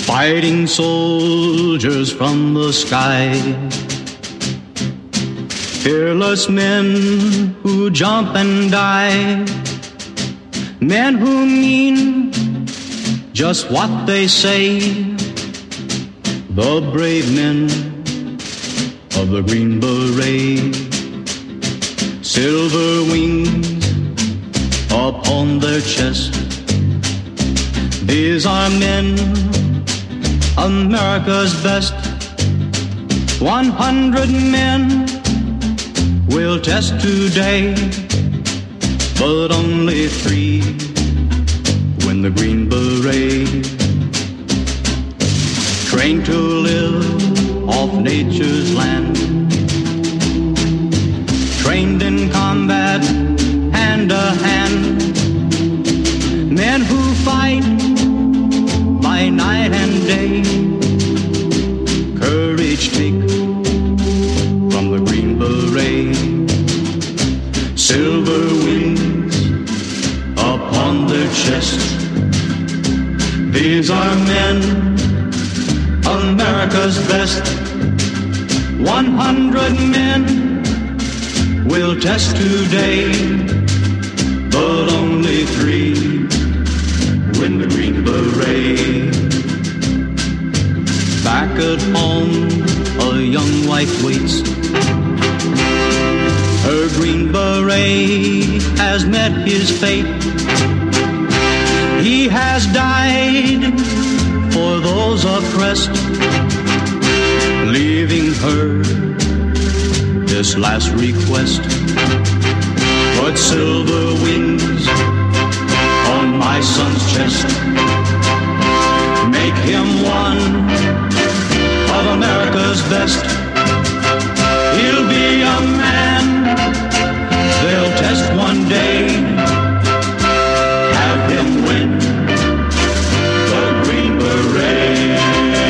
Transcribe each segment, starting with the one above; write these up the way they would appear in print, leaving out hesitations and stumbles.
fighting soldiers from the sky. Fearless men who jump and die. Men who mean just what they say. The brave men of the Green Beret. Silver wings upon their chest. These are men, America's best. 100 men will test today, but only 3 win the Green Beret. Trained to live off nature's land, trained in combat hand to hand. Men who fight by night and day. Courage take from the Green Beret. Silver wings upon their chest. These are men, America's best. 100 men will test today, but only 3 win the Green Beret. Back at home, a young wife waits. Her Green Beret has met his fate. He has died for those oppressed, leaving her this last request. Put silver wings on my son's chest. Make him one of America's best. He'll be a man they'll test one day. Have him win the Green Beret.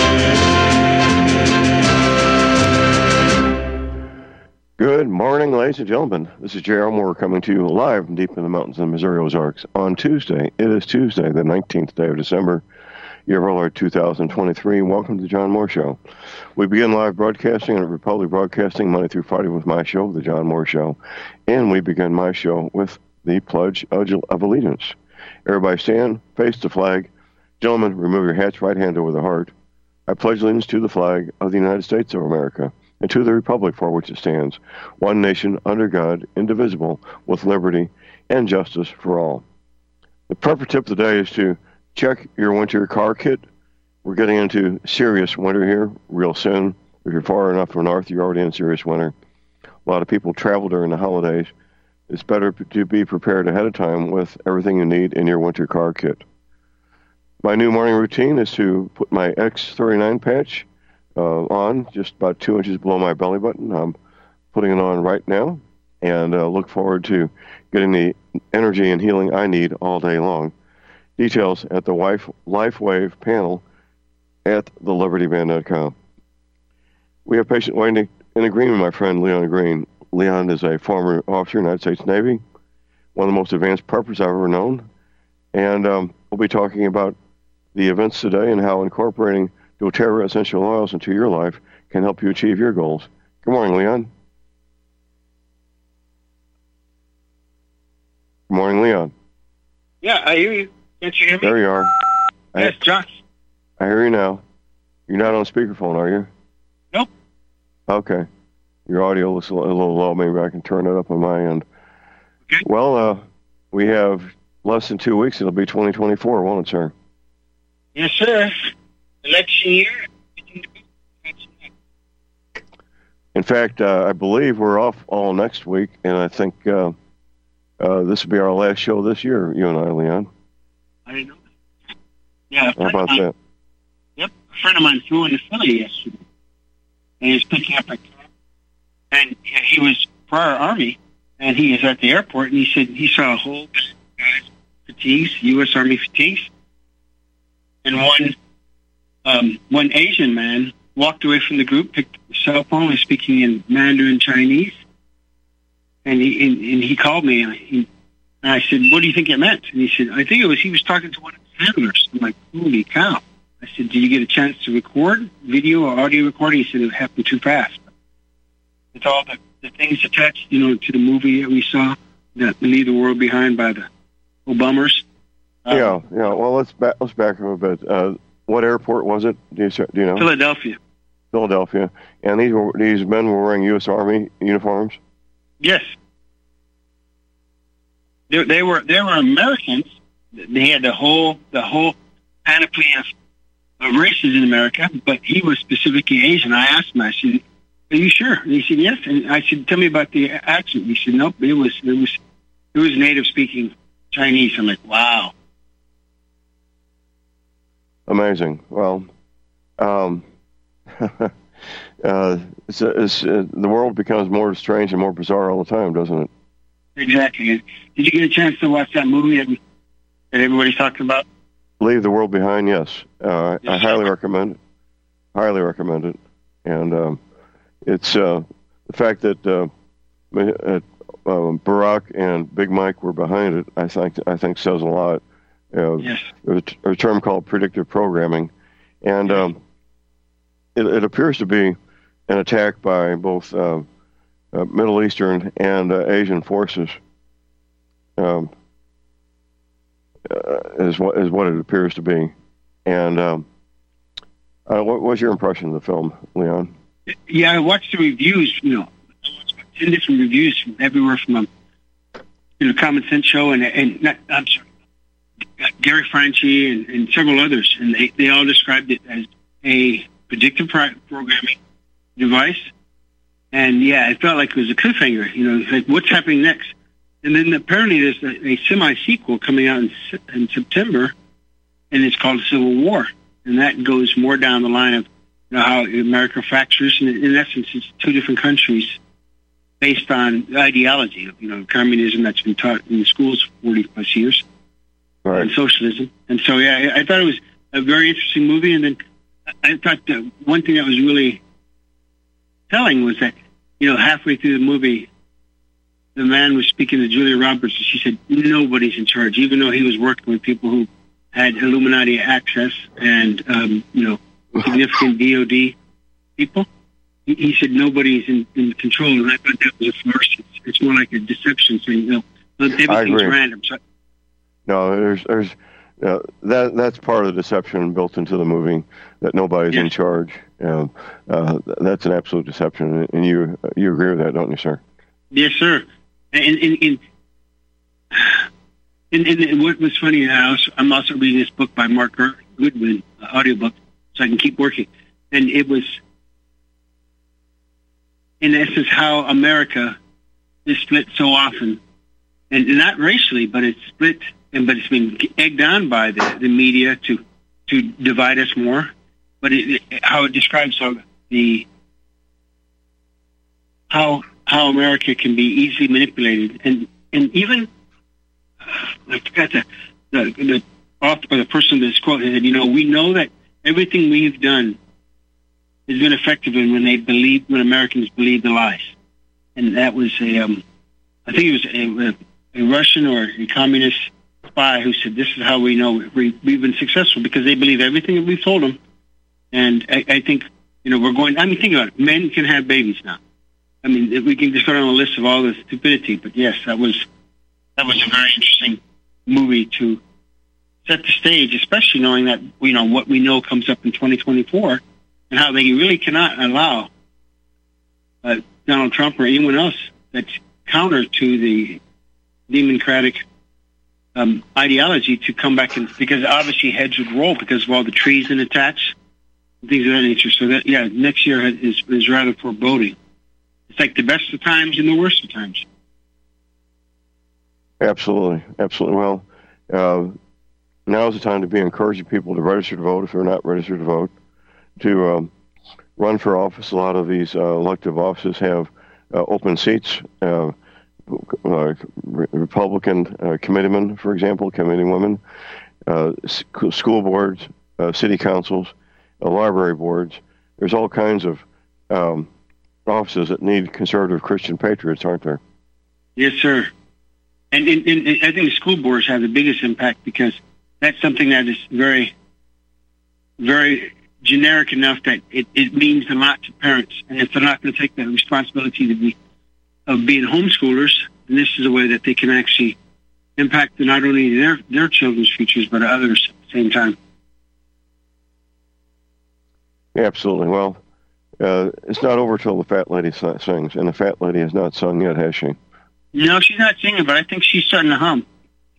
Good morning, ladies and gentlemen. This is J.R. Moore coming to you live from deep in the mountains of the Missouri Ozarks on Tuesday. It is Tuesday, the 19th day of December, year of our Lord 2023. Welcome to the John Moore Show. We begin live broadcasting on Republic Broadcasting Monday through Friday with my show, The John Moore Show. And we begin my show with the Pledge of Allegiance. Everybody stand, face the flag. Gentlemen, remove your hats, right hand over the heart. I pledge allegiance to the flag of the United States of America and to the republic for which it stands, one nation under God, indivisible, with liberty and justice for all. The proper tip of the day is to check your winter car kit. We're getting into serious winter here real soon. If you're far enough north, you're already in serious winter. A lot of people travel during the holidays. It's better to be prepared ahead of time with everything you need in your winter car kit. My new morning routine is to put my X39 patch on, just about 2 inches below my belly button. I'm putting it on right now, and look forward to getting the energy and healing I need all day long. Details at the LifeWave panel at thelibertyband.com. We have patient waiting in agreement, my friend Leon Green. Leon is a former officer in the United States Navy, one of the most advanced preppers I've ever known, and we'll be talking about the events today and how incorporating doTERRA essential oils into your life can help you achieve your goals. Good morning, Leon. Good morning, Leon. Yeah, I hear you. Can't you hear me? There you are. Yes, John. I hear you now. You're not on speakerphone, are you? Nope. Okay. Your audio is a little low. Maybe I can turn it up on my end. Okay. Well, we have less than 2 weeks. It'll be 2024, won't it, sir? Yes, sir. Election year. In fact, I believe we're off all next week, and I think this will be our last show this year, you and I, Leon. I didn't know that. Yeah. How about that? Yep. A friend of mine flew into Philly yesterday, and he was picking up a car, and he was prior Army, and he was at the airport, and he said he saw a whole bunch of guys, fatigues, U.S. Army fatigues, and one Asian man walked away from the group, picked up his cell phone, was speaking in Mandarin Chinese, and he called me, and I said, "What do you think it meant?" And he said, "I think it was he was talking to one of his handlers." I'm like, "Holy cow!" I said, did you get a chance to record video or audio recording? He said, it happened too fast. It's all the things attached, to the movie that we saw, that Leave the World Behind by the Obamas. Yeah. Well, let's back up a bit. What airport was it? Do you know? Philadelphia. And these men were wearing U.S. Army uniforms? Yes. They were Americans. They had the whole panoply of races in America, but he was specifically Asian. I asked him, I said, are you sure? And he said, yes. And I said, tell me about the accent. He said, nope, it was native speaking Chinese. I'm like, wow. Amazing. Well, the world becomes more strange and more bizarre all the time, doesn't it? Exactly. Did you get a chance to watch that movie that everybody's talking about? Leave the World Behind, yes. I highly recommend it. Highly recommend it. And it's the fact that Barack and Big Mike were behind it, I think says a lot. Yes. There's a term called predictive programming. And it appears to be an attack by both Middle Eastern and Asian forces. Is what it appears to be. And what was your impression of the film, Leon? Yeah, I watched the reviews. I watched about 10 different reviews from everywhere from Common Sense Show and Gary Franchi and several others, and they all described it as a predictive programming device. And yeah, it felt like it was a cliffhanger. Like what's happening next? And then apparently there's a semi-sequel coming out in September, and it's called Civil War. And that goes more down the line of how America fractures. And in essence, it's two different countries based on the ideology of communism that's been taught in the schools 40-plus years, right, and socialism. And so, yeah, I thought it was a very interesting movie. And then I thought the one thing that was really telling was that, halfway through the movie, the man was speaking to Julia Roberts, and she said, nobody's in charge, even though he was working with people who had Illuminati access and, significant DOD people. He said nobody's in control, and I thought that was a farce. It's more like a deception thing. Everything's random. So, no, there's that's part of the deception built into the movie, that nobody's in charge. That's an absolute deception, and you agree with that, don't you, sir? Yes, sir. And what was funny, I'm also reading this book by Mark Goodwin, audiobook, so I can keep working. And it was, in essence, how America is split so often, and not racially, but it's split, but it's been egged on by the media to divide us more. But how it describes how America can be easily manipulated, and even I forgot the author or the person that's quoted said, we know that everything we've done has been effective when Americans believe the lies. And that was I think it was a Russian or a communist spy who said, this is how we know we've been successful, because they believe everything that we've told them. And I think, we're going, think about it. Men can have babies now. We can just go down a list of all the stupidity, but yes, that was a very interesting movie to set the stage, especially knowing that, what we know comes up in 2024 and how they really cannot allow Donald Trump or anyone else that's counter to the democratic ideology to come back, because obviously heads would roll because of all the treason attached, things of that nature. So that, next year is rather foreboding. It's like the best of times and the worst of times. Absolutely. Well, now is the time to be encouraging people to register to vote if they're not registered to vote, to run for office. A lot of these elective offices have open seats. Republican committeemen, for example, committeewomen, school boards, city councils, library boards. There's all kinds of offices that need conservative Christian patriots, aren't there? Yes, sir. And I think the school boards have the biggest impact, because that's something that is very very generic enough that it means a lot to parents. And if they're not going to take the responsibility of being homeschoolers, then this is a way that they can actually impact not only their children's futures, but others at the same time. Yeah, absolutely. Well, it's not over till the fat lady sings, and the fat lady has not sung yet, has she? No, she's not singing, but I think she's starting to hum.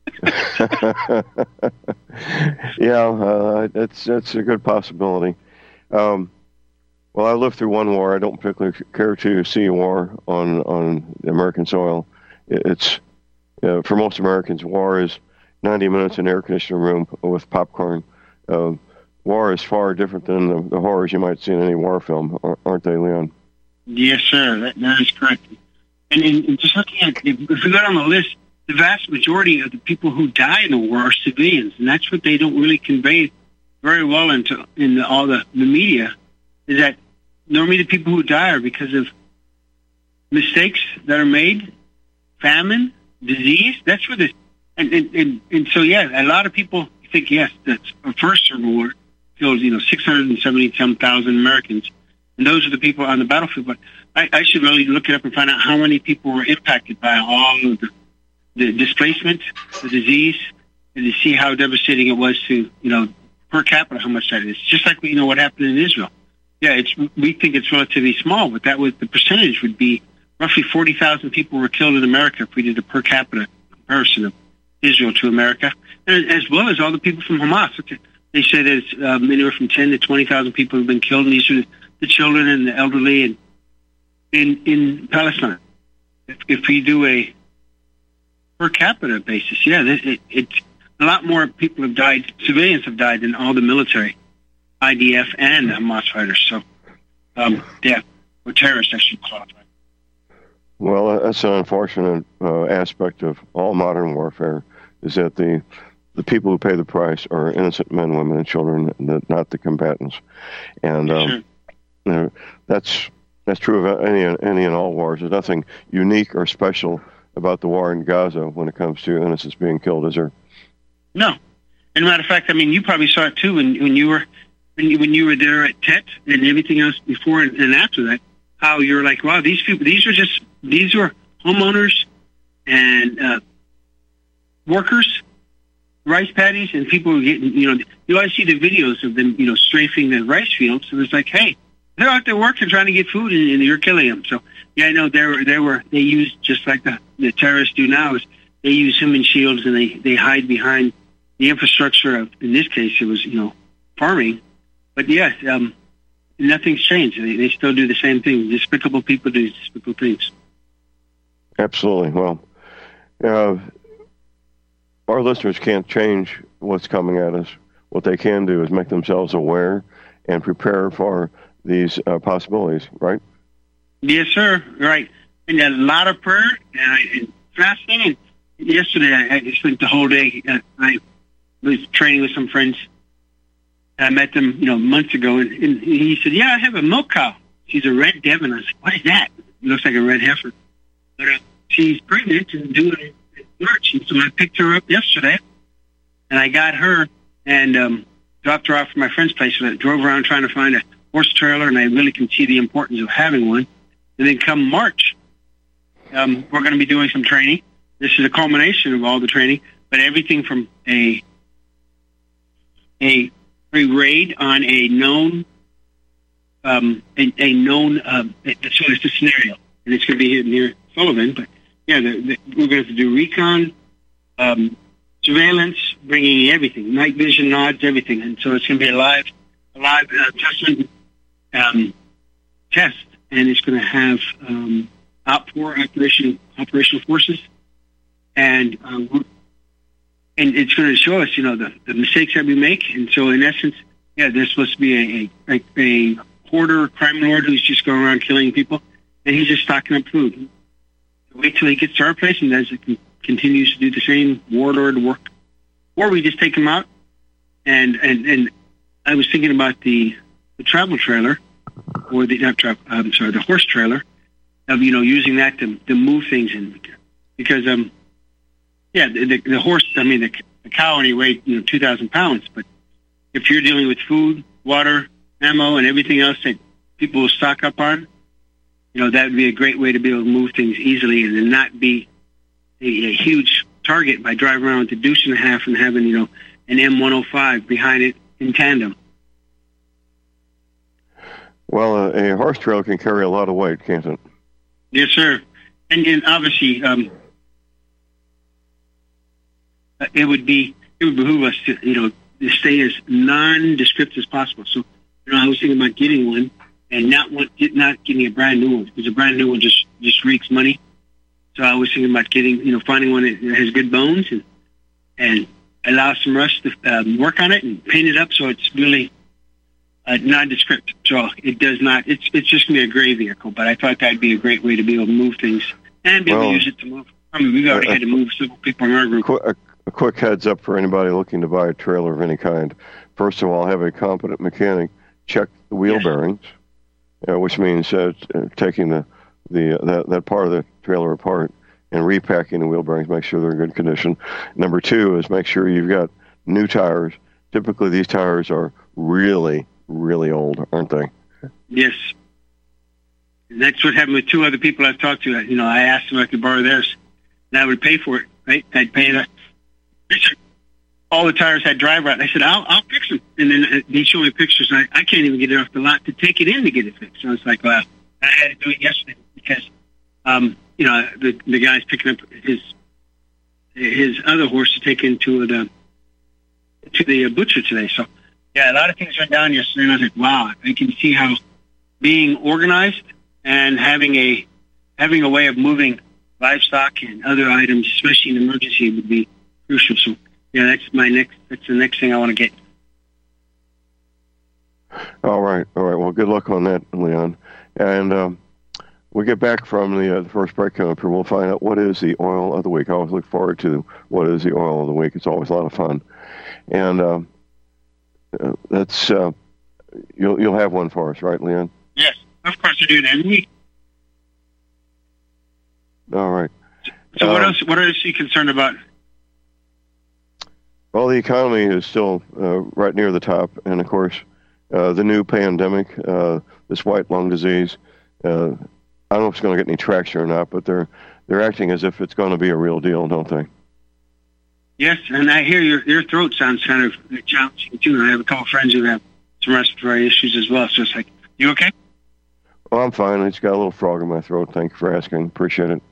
Yeah, that's a good possibility. Well, I lived through one war. I don't particularly care to see a war on American soil. It's for most Americans, war is 90 minutes in an air conditioning room with popcorn. War is far different than the horrors you might see in any war film, aren't they, Leon? Yes, sir. That is correct. And just looking at, if we go down the list, the vast majority of the people who die in the war are civilians, and that's what they don't really convey very well in all the media, is that normally the people who die are because of mistakes that are made, famine, disease. That's where and so, yeah, a lot of people think, yes, that's our first Civil War killed, 670,000 Americans, and those are the people on the battlefield. But I should really look it up and find out how many people were impacted by all of the displacement, the disease, and to see how devastating it was to, per capita, how much that is. Just like what happened in Israel. Yeah, we think it's relatively small, but the percentage would be roughly 40,000 people were killed in America if we did a per capita comparison of Israel to America, and as well as all the people from Hamas. They say that it's anywhere from 10 to 20,000 people have been killed, and these are the children and the elderly and in Palestine. If we do a per capita basis, yeah, it's a lot more people have died, civilians have died than all the military, IDF and Hamas fighters. So, yeah, or terrorists, I should qualify. Well, that's an unfortunate aspect of all modern warfare, is that the people who pay the price are innocent men, women, and children, not the combatants. And that's true of any and all wars. There's nothing unique or special about the war in Gaza when it comes to innocents being killed, is there? No. And matter of fact, you probably saw it too when you were there at Tet and everything else before and after that. How you're like, wow, these people, these were homeowners and workers, rice paddies, and people who get, you always see the videos of them, strafing the rice fields. And it's like, hey, they're out there working, trying to get food, and you're killing them. So, yeah, I know they use, just like the terrorists do now, is they use human shields and they hide behind the infrastructure of, in this case, it was, farming. But yes, nothing's changed. They still do the same thing. Despicable people do despicable things. Absolutely. Well, our listeners can't change what's coming at us. What they can do is make themselves aware and prepare for these possibilities, right? Yes, sir. Right. And a lot of prayer and fasting. And yesterday, I spent the whole day. I was training with some friends. I met them, months ago, and he said, "Yeah, I have a milk cow. She's a red Devon." I was like, "What is that?" It looks like a red heifer, but she's pregnant and due in March. And so I picked her up yesterday, and I got her and dropped her off at my friend's place. And I drove around trying to find a horse trailer, and I really can see the importance of having one. And then come March, we're going to be doing some training. This is a culmination of all the training, but everything from a raid on a known, so it's a scenario, and it's going to be near Sullivan. But yeah, we're going to have to do recon, surveillance, bringing everything, night vision, nods, everything, and so it's going to be a live test, and it's going to have operational forces, and it's going to show us, the mistakes that we make. And so, in essence, yeah, there's supposed to be a hoarder, crime lord who's just going around killing people, and he's just stocking up food. Wait till he gets to our place, and as it continues to do the same warlord work, or we just take him out. And I was thinking about the travel trailer, or the horse trailer, of using that to move things in, because the horse, the cow only weighed 2,000 pounds, but if you're dealing with food, water, ammo, and everything else that people will stock up on, that would be a great way to be able to move things easily and then not be a huge target by driving around with a deuce and a half and having, an M105 behind it in tandem. Well, a horse trailer can carry a lot of weight, can't it? Yes, sir. And obviously, it would behoove us to stay as nondescript as possible. So, I was thinking about getting one and not getting a brand new one, because a brand new one just reeks money. So I was thinking about getting, finding one that has good bones and allow some rust to work on it and paint it up so it's really nondescript. So it does not. It's just going to be a gray vehicle. But I thought that'd be a great way to be able to move things and be able to use it to move. I mean, we've already had to move several people in our group. A quick heads up for anybody looking to buy a trailer of any kind. First of all, have a competent mechanic check the wheel bearings, which means taking that part of the trailer apart and repacking the wheel bearings, make sure they're in good condition. Number two is make sure you've got new tires. Typically, these tires are really, really old, aren't they? Yes. And that's what happened with two other people I've talked to. I asked them if I could borrow theirs, and I would pay for it, right? I'd pay it. All the tires had drive rot. I said, I'll fix them. And then they showed me pictures. I can't even get it off the lot to take it in to get it fixed. So I was like, well, I had to do it yesterday because, the guy's picking up his other horse to take into the butcher today. So, yeah, a lot of things went down yesterday. And I was like, wow, I can see how being organized and having a way of moving livestock and other items, especially in emergency, would be crucial. So, yeah, that's the next thing I want to get. All right. Well, good luck on that, Leon. And we'll get back from the first break coming up here. We'll find out what is the oil of the week. I always look forward to what is the oil of the week. It's always a lot of fun. And that's you'll have one for us, right, Leon? Yes, of course I do that every week. All right. So what else? What else are you concerned about? Well, the economy is still right near the top, and of course, the new pandemic, this white lung disease. I don't know if it's going to get any traction or not, but they're acting as if it's going to be a real deal, don't they? Yes, and I hear your throat sounds kind of challenging too. I have a couple of friends who have some respiratory issues as well. So it's like, you okay? Well, I'm fine. I just got a little frog in my throat. Thank you for asking. Appreciate it.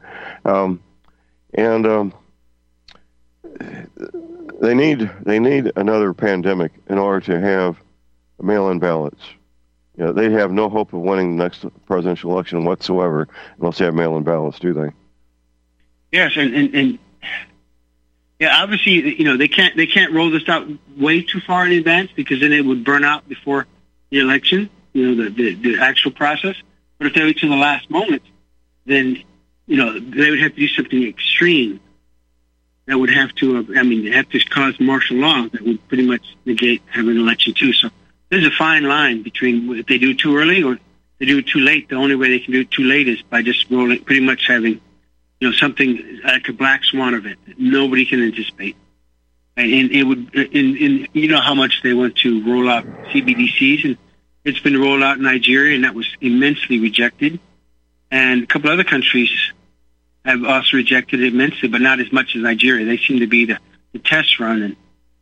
They need another pandemic in order to have mail-in ballots. They have no hope of winning the next presidential election whatsoever unless they have mail-in ballots, do they? Yes, and yeah, obviously, they can't roll this out way too far in advance because then it would burn out before the election, the actual process. But if they wait till the last moment, then they would have to do something extreme. That would have to, have to cause martial law that would pretty much negate having an election too. So there's a fine line between if they do it too early or they do it too late. The only way they can do it too late is by just rolling, pretty much having, something like a black swan event that nobody can anticipate. And it would, how much they want to roll out CBDCs, and it's been rolled out in Nigeria, and that was immensely rejected. And a couple other countries have also rejected it immensely, but not as much as Nigeria. They seem to be the test run. And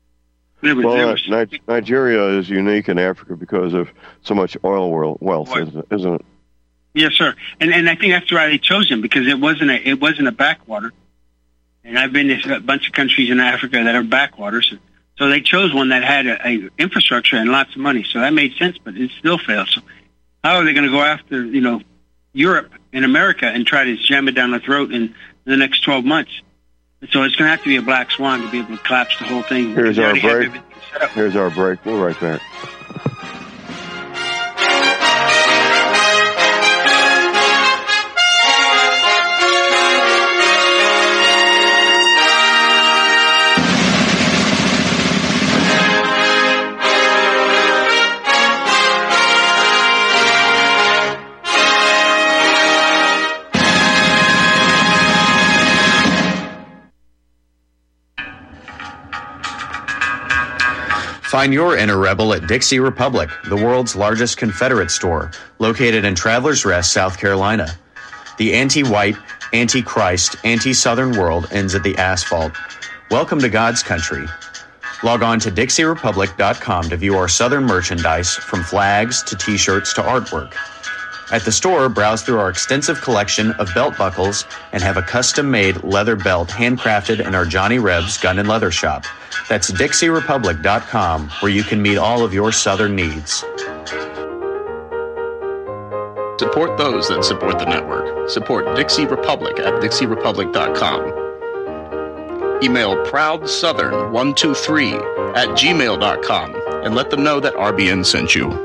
Nigeria is unique in Africa because of so much oil wealth, isn't it? Yes, sir. And I think that's why they chose them, because it wasn't a backwater. And I've been to a bunch of countries in Africa that are backwaters. So they chose one that had a infrastructure and lots of money. So that made sense, but it still failed. So how are they going to go after, Europe and America and try to jam it down the throat in the next 12 months? So it's going to have to be a black swan to be able to collapse the whole thing. Here's our break. We'll be right back. Find your inner rebel at Dixie Republic, the world's largest Confederate store, located in Travelers Rest, South Carolina. The anti-white, anti-Christ, anti-Southern world ends at the asphalt. Welcome to God's country. Log on to DixieRepublic.com to view our Southern merchandise, from flags to T-shirts to artwork. At the store, browse through our extensive collection of belt buckles and have a custom-made leather belt handcrafted in our Johnny Rebs Gun and Leather Shop. That's DixieRepublic.com, where you can meet all of your Southern needs. Support those that support the network. Support Dixie Republic at DixieRepublic.com. Email ProudSouthern123@gmail.com and let them know that RBN sent you.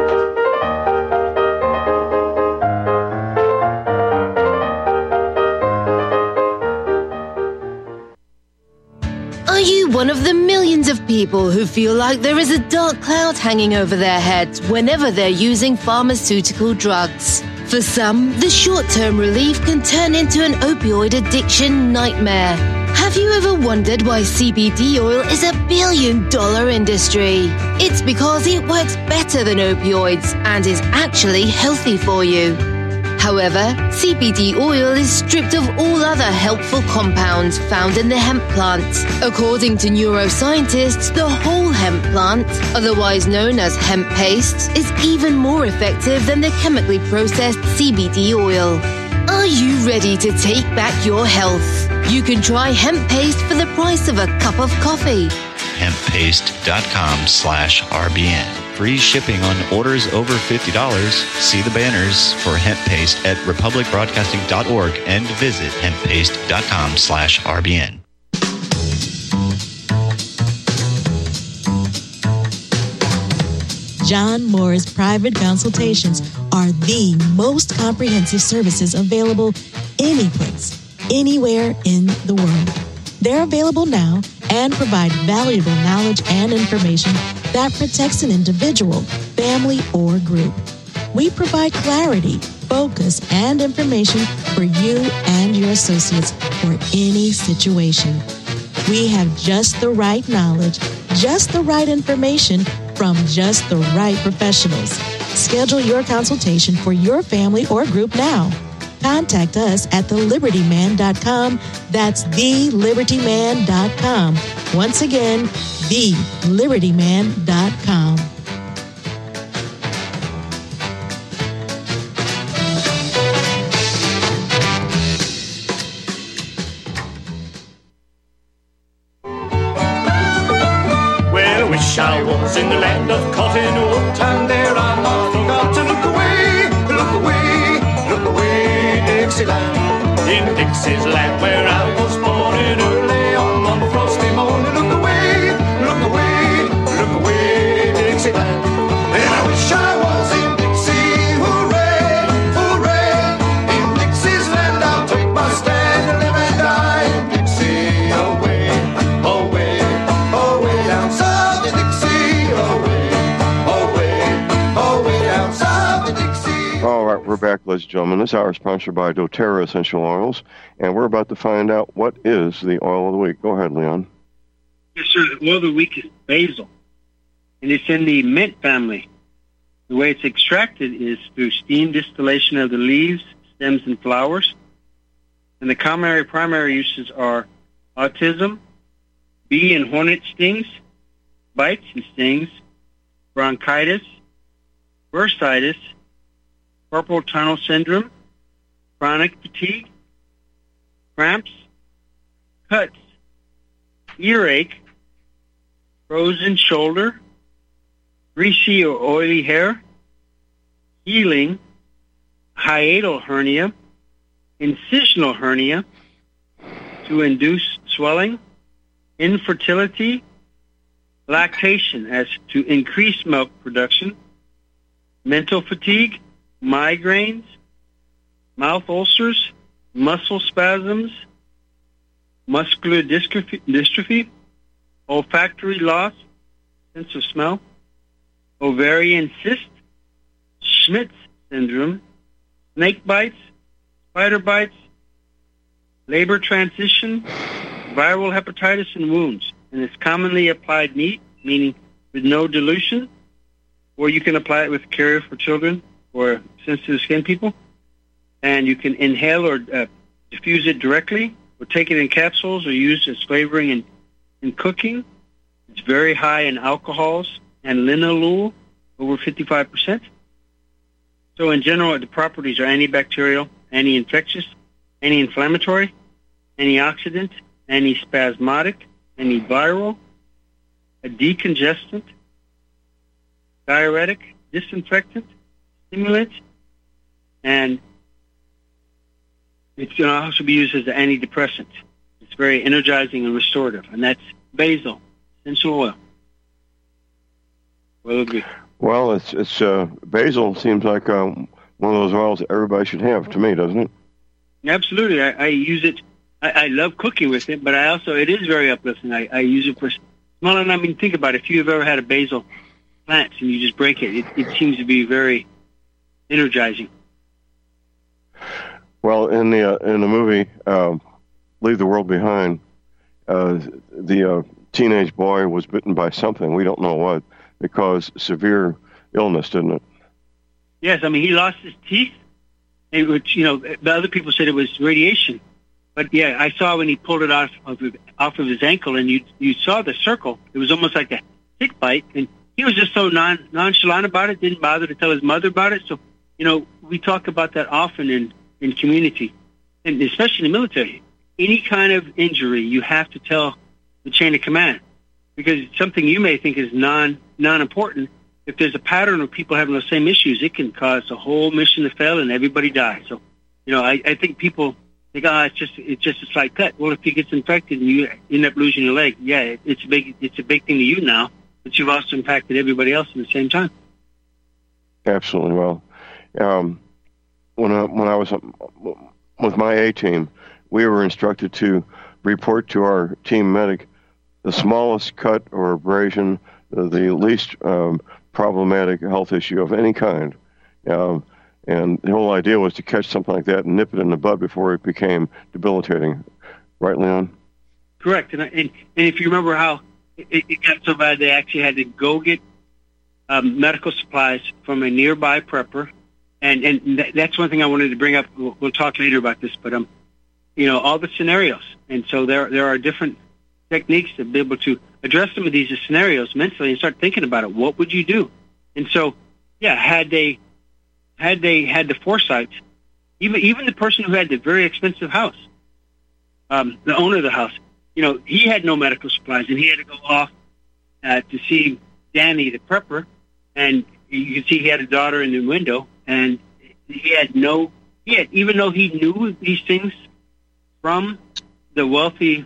Are you one of the millions of people who feel like there is a dark cloud hanging over their heads whenever they're using pharmaceutical drugs? For some, the short-term relief can turn into an opioid addiction nightmare. Have you ever wondered why CBD oil is a billion-dollar industry? It's because it works better than opioids and is actually healthy for you. However, CBD oil is stripped of all other helpful compounds found in the hemp plant. According to neuroscientists, the whole hemp plant, otherwise known as hemp paste, is even more effective than the chemically processed CBD oil. Are you ready to take back your health? You can try hemp paste for the price of a cup of coffee. Hemppaste.com/RBN. Free shipping on orders over $50. See the banners for hemp paste at republicbroadcasting.org and visit hemppaste.com/RBN. John Moore's private consultations are the most comprehensive services available anyplace, anywhere in the world. They're available now and provide valuable knowledge and information that protects an individual, family, or group. We provide clarity, focus, and information for you and your associates for any situation. We have just the right knowledge, just the right information from just the right professionals. Schedule your consultation for your family or group now. Contact us at thelibertyman.com. That's thelibertyman.com. Once again, thelibertyman.com. Well, I wish I was in the land of cotton wool, and there I'm not forgot to look away, look away, look away, Dixieland. In Dixie's land where I was born in early on one frosty morning, look away, look away, look away, Dixieland. And I wish I was in Dixie, hooray, hooray. In Dixie's land I'll take my stand and live and die in Dixie, away, away, away down south in Dixie, away, away, away down south in Dixie. All right, we're back, ladies and gentlemen. This hour is sponsored by doTERRA Essential Oils, and we're about to find out what is the oil of the week. Go ahead, Leon. Yes, sir. The oil of the week is basil, and it's in the mint family. The way it's extracted is through steam distillation of the leaves, stems, and flowers. And the primary uses are autism, bee and hornet stings, bites and stings, bronchitis, bursitis, carpal tunnel syndrome, chronic fatigue, cramps, cuts, earache, frozen shoulder, greasy or oily hair, healing, hiatal hernia, incisional hernia, to induce swelling, infertility, lactation as to increase milk production, mental fatigue, migraines, mouth ulcers, muscle spasms, muscular dystrophy, olfactory loss, sense of smell, ovarian cyst, Schmitt's syndrome, snake bites, spider bites, labor transition, viral hepatitis and wounds. And it's commonly applied neat, meaning with no dilution, or you can apply it with Carrier for children or sensitive skin people. And you can inhale or diffuse it directly, or take it in capsules, or use as flavoring in cooking. It's very high in alcohols and linalool, over 55%. So in general, the properties are antibacterial, anti-infectious, anti-inflammatory, antioxidant, antispasmodic, antiviral, a decongestant, diuretic, disinfectant, stimulant, and it can also be used as an antidepressant. It's very energizing and restorative, and that's basil, essential oil. Well, agree. Well, it's basil seems like one of those oils that everybody should have, to me, doesn't it? Absolutely. I use it. I love cooking with it, but it is very uplifting. I use it for small, and I mean, think about it. If you've ever had a basil plant and you just break it, it seems to be very energizing. Well, in the movie Leave the World Behind, the teenage boy was bitten by something, we don't know what, that caused severe illness, didn't it? Yes, I mean, he lost his teeth, which, the other people said it was radiation. But yeah, I saw when he pulled it off of his ankle, and you saw the circle. It was almost like a tick bite, and he was just so nonchalant about it, didn't bother to tell his mother about it. So, we talk about that often in community, and especially in the military. Any kind of injury, you have to tell the chain of command, because something you may think is non-important. If there's a pattern of people having those same issues, it can cause the whole mission to fail and everybody dies. So, I think people think, it's just a slight cut. Well, if he gets infected and you end up losing your leg, yeah, it's a big thing to you now, but you've also impacted everybody else at the same time. Absolutely. Well, when I was with my A team, we were instructed to report to our team medic the smallest cut or abrasion, the least problematic health issue of any kind. And the whole idea was to catch something like that and nip it in the bud before it became debilitating. Right, Leon? Correct. And if you remember how it got so bad, they actually had to go get medical supplies from a nearby prepper. And that's one thing I wanted to bring up. We'll talk later about this, but all the scenarios. And so there are different techniques to be able to address some of these scenarios mentally and start thinking about it. What would you do? And so, yeah, had they had the foresight, even the person who had the very expensive house, the owner of the house, he had no medical supplies, and he had to go off to see Danny, the prepper, and you can see he had a daughter in the window, and even though he knew these things from the wealthy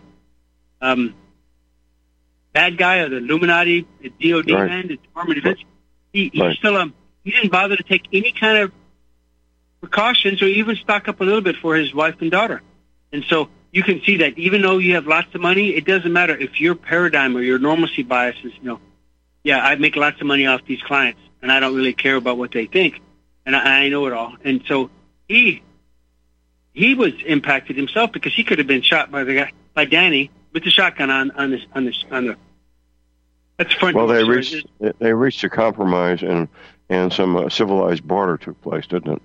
bad guy or the Illuminati, the DOD man, the Department of Defense, he still he didn't bother to take any kind of precautions or even stock up a little bit for his wife and daughter. And so you can see that even though you have lots of money, it doesn't matter if your paradigm or your normalcy bias is, I make lots of money off these clients, and I don't really care about what they think, and I know it all. And so he was impacted himself because he could have been shot by Danny with the shotgun on the. That's front. Well, they reached a compromise, and some civilized barter took place, didn't it?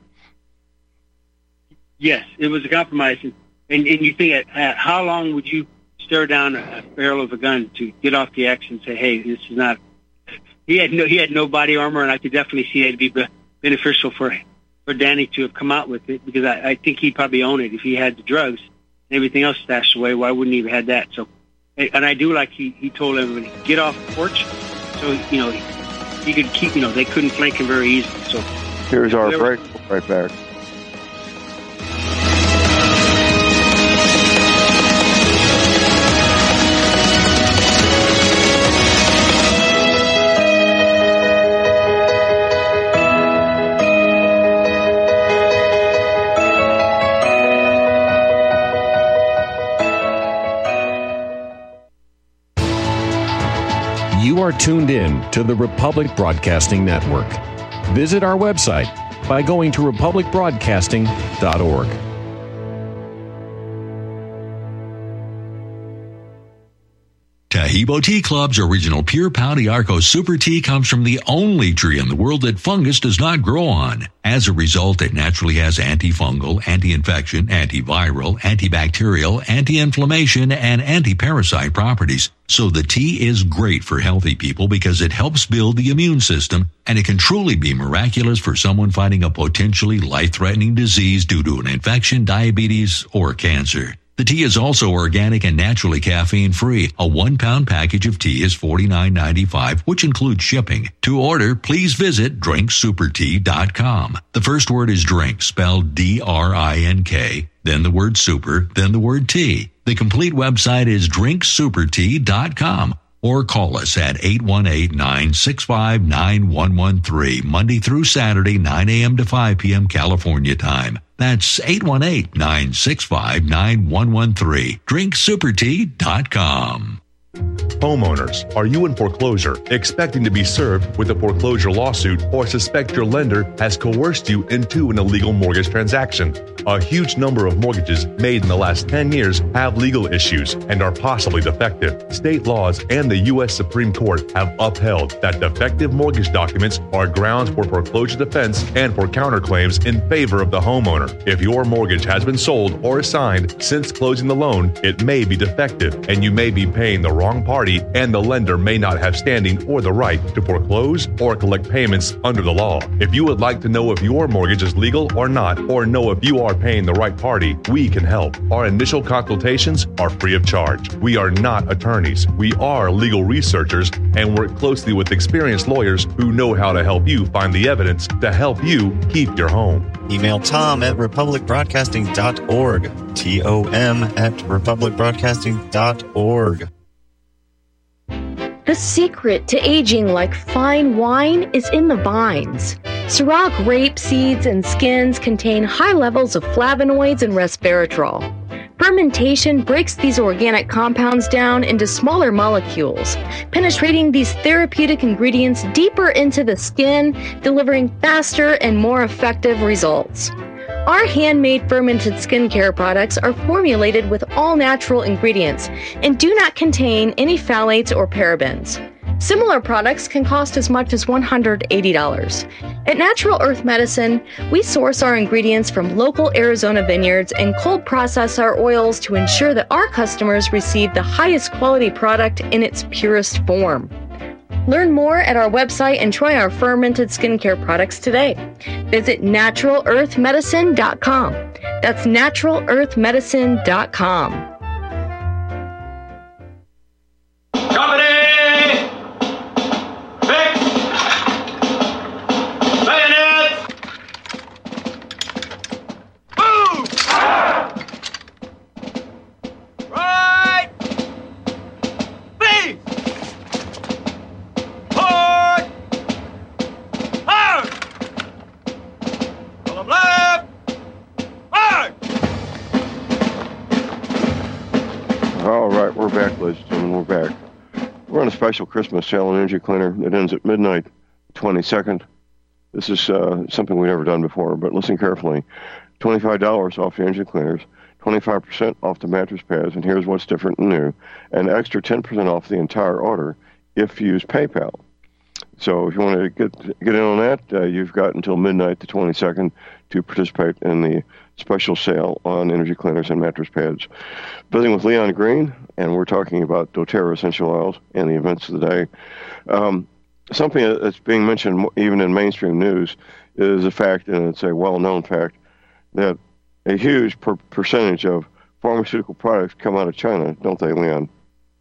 Yes, it was a compromise, and you think how long would you stare down a barrel of a gun to get off the X and say, hey, this is not. He had no body armor, and I could definitely see it to be beneficial for Danny to have come out with it, because I think he'd probably own it if he had the drugs and everything else stashed away. Why wouldn't he have had that? So, and I do like he told everybody, get off the porch, so he could keep. They couldn't flank him very easily. So here's our break. Right back. You are tuned in to the Republic Broadcasting Network. Visit our website by going to republicbroadcasting.org. Tahibo Tea Club's original Pure Pau d'Arco Super Tea comes from the only tree in the world that fungus does not grow on. As a result, it naturally has antifungal, anti-infection, antiviral, antibacterial, anti-inflammation, and anti-parasite properties. So the tea is great for healthy people because it helps build the immune system, and it can truly be miraculous for someone fighting a potentially life-threatening disease due to an infection, diabetes, or cancer. The tea is also organic and naturally caffeine-free. A 1-pound package of tea is $49.95, which includes shipping. To order, please visit drinksupertea.com. The first word is drink, spelled D-R-I-N-K, then the word super, then the word tea. The complete website is drinksupertea.com. Or call us at 818-965-9113, Monday through Saturday, 9 a.m. to 5 p.m. California time. That's 818-965-9113, drinksupertea.com. Homeowners, are you in foreclosure, expecting to be served with a foreclosure lawsuit, or suspect your lender has coerced you into an illegal mortgage transaction? A huge number of mortgages made in the last 10 years have legal issues and are possibly defective. State laws and the U.S. Supreme Court have upheld that defective mortgage documents are grounds for foreclosure defense and for counterclaims in favor of the homeowner. If your mortgage has been sold or assigned since closing the loan, it may be defective, and you may be paying the wrong party, and the lender may not have standing or the right to foreclose or collect payments under the law. If you would like to know if your mortgage is legal or not, or know if you are paying the right party, we can help. Our initial consultations are free of charge. We are not attorneys. We are legal researchers and work closely with experienced lawyers who know how to help you find the evidence to help you keep your home. Email Tom at republicbroadcasting.org. TOM at republicbroadcasting.org. The secret to aging like fine wine is in the vines. Syrah grape seeds and skins contain high levels of flavonoids and resveratrol. Fermentation breaks these organic compounds down into smaller molecules, penetrating these therapeutic ingredients deeper into the skin, delivering faster and more effective results. Our handmade fermented skincare products are formulated with all-natural ingredients and do not contain any phthalates or parabens. Similar products can cost as much as $180. At Natural Earth Medicine, we source our ingredients from local Arizona vineyards and cold process our oils to ensure that our customers receive the highest quality product in its purest form. Learn more at our website and try our fermented skincare products today. Visit NaturalEarthMedicine.com. That's NaturalEarthMedicine.com. Special Christmas sale on Energy Cleaner that ends at midnight, 22nd. This is something we've never done before, but listen carefully. $25 off the Energy Cleaners, 25% off the mattress pads, and here's what's different and new, an extra 10% off the entire order if you use PayPal. So if you want to get in on that, you've got until midnight the 22nd to participate in the special sale on Energy Cleaners and mattress pads. Visiting with Leon Green, and we're talking about doTERRA essential oils and the events of the day. Something that's being mentioned even in mainstream news is the fact, and it's a well-known fact, that a huge percentage of pharmaceutical products come out of China, don't they, Leon?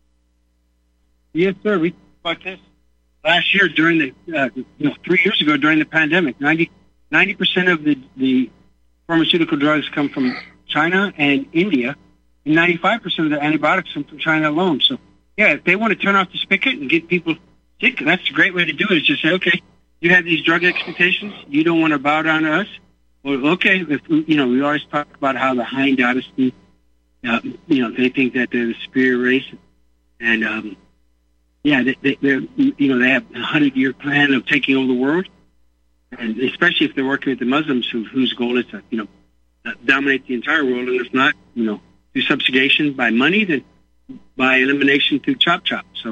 Yes, sir. We talked about this last year during the, 3 years ago during the pandemic. 90% of the pharmaceutical drugs come from China and India, and 95% of the antibiotics come from China alone. So, yeah, if they want to turn off the spigot and get people sick, that's a great way to do it. Is just say, okay, you have these drug expectations, you don't want to bow down to us. Well, okay, we always talk about how the Han Dynasty, they think that they're the superior race, and they have a 100-year plan of taking over the world. And especially if they're working with the Muslims whose goal is to, dominate the entire world, and if not, through subjugation by money, then by elimination through chop. So